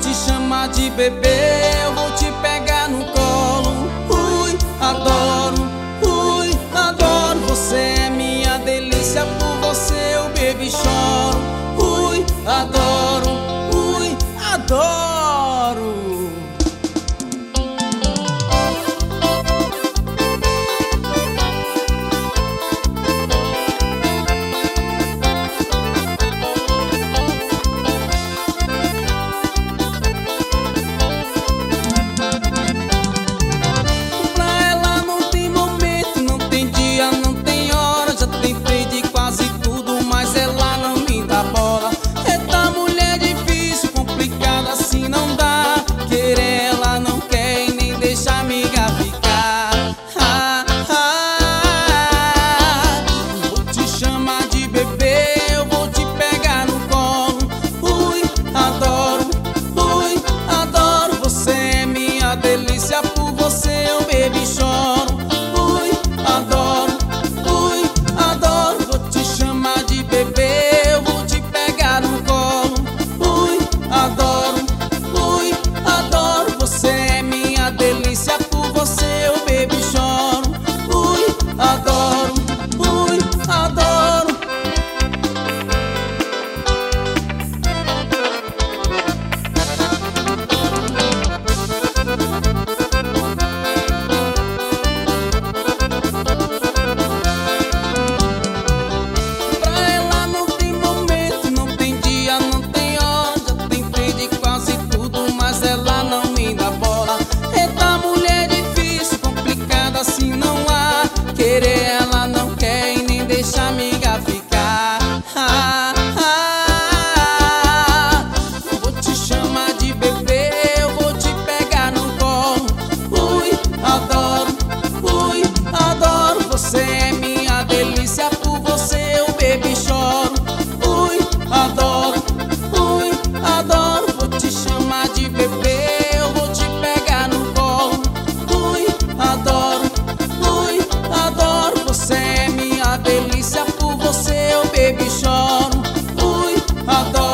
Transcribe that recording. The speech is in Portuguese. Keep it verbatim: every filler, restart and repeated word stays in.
te chamar de bebê, eu vou te pegar no colo. Ui, adoro, ui, adoro. Você é minha delícia, por você eu bebo e choro. Ui, adoro, ui, adoro. Delícia, por você eu bebo e choro. Ui, adoro.